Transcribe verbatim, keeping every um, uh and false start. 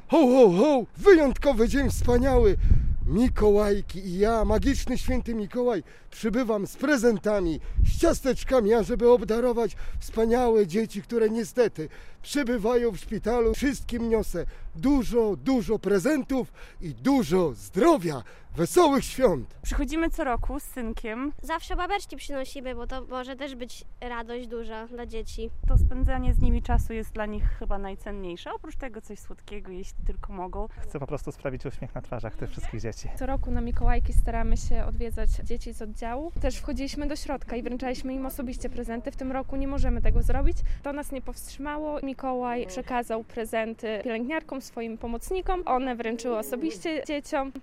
Ho, ho, ho! Wyjątkowy dzień wspaniały! Mikołajki i ja, magiczny święty Mikołaj, przybywam z prezentami, z ciasteczkami, ażeby obdarować wspaniałe dzieci, które niestety przybywają w szpitalu. Wszystkim niosę dużo, dużo prezentów i dużo zdrowia, wesołych świąt. Przychodzimy co roku z synkiem. Zawsze babeczki przynosimy, bo to może też być radość duża dla dzieci. To spędzanie z nimi czasu jest dla nich chyba najcenniejsze. Oprócz tego coś słodkiego, jeśli tylko mogą. Chcę po prostu sprawić uśmiech na twarzach tych wszystkich dzieci. Co roku na Mikołajki staramy się odwiedzać dzieci z oddziału. Też wchodziliśmy do środka i wręczaliśmy im osobiście prezenty. W tym roku nie możemy tego zrobić. To nas nie powstrzymało. Mikołaj przekazał prezenty pielęgniarkom, swoim pomocnikom. One wręczyły osobiście dzieciom.